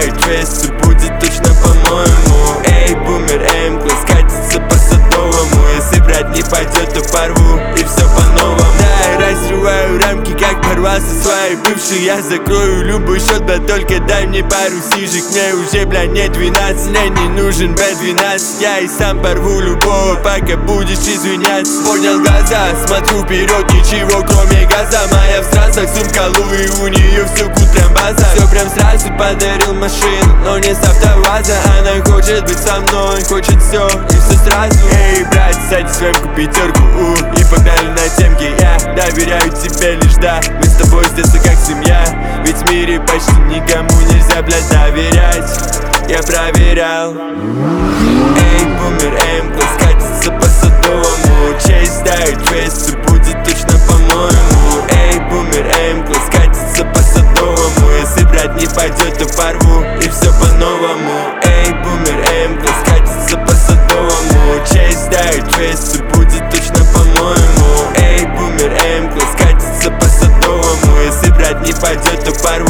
ставить твист, все будет точно по-моему. Эй, бумер, класс катится по Садовому. Если брать не пойдет, то порву и все по-новому. Да, я разрываю рамки, как порвался своей бывшей. Я закрою любой счет, да только дай мне пару сижек. Мне уже, бля, не 12, мне не нужен B12. Я и сам порву любого, пока будешь извиняться. Поднял глаза, смотрю вперед, ничего кроме газа. Моя в страстах, сумка Луи, у нее все гуд, прям база. Все прям сразу подарил машину, но не с автоваза. Она хочет быть со мной, хочет все и все сразу. Эй, брат, садись в М-ку, пятерку, и погнали на темке. Я доверяю тебе лишь, да, мы с тобой с детства как семья. Ведь в мире почти никому нельзя, блядь, доверять. Я проверял. Эй, бумер, класс катится по Садовому. Честь ставить твист, все будет точно по-моему. Эй, бумер, класс катится по Садовому. Если брать не пойдет, то порву и все по-новому. Эй, бумер, класс катится по Садовому. Честь ставить твист, все будет точно по-моему. Эй, бумер, класс катится по Садовому. Если брать не пойдет, то порву